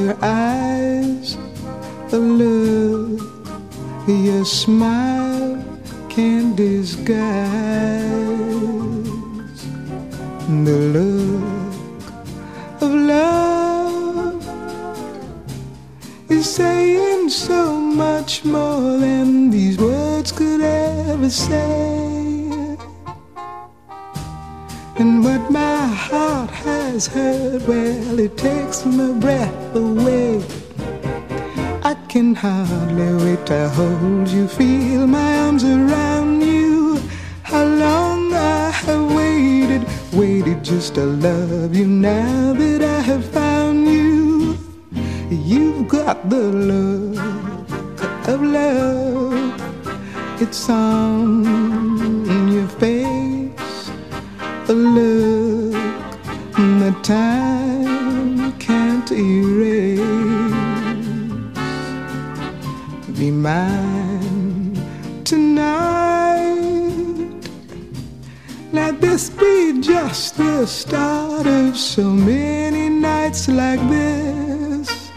your eyes of love, your smile can't disguise the look of love is saying so much more than these words could ever say. And what my heart has heard, well, it takes my breath away. I can hardly wait to hold you, feel my arms around you. How long I have waited just to love you. Now that I have found you, you've got the look of love. It's on your face, a look that time can't erase. Be mine tonight. Let this be just the start of so many nights like this.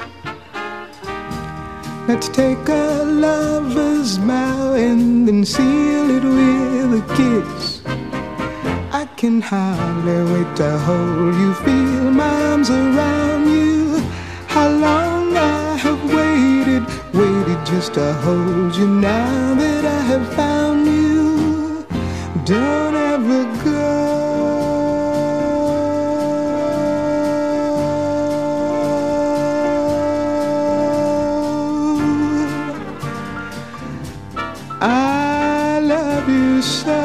Let's take a lover's vow and then seal it with a kiss. I can hardly wait to hold you, feel my arms around you. How long I have waited just to hold you. Now that I have found you, don't ever go. I love you so.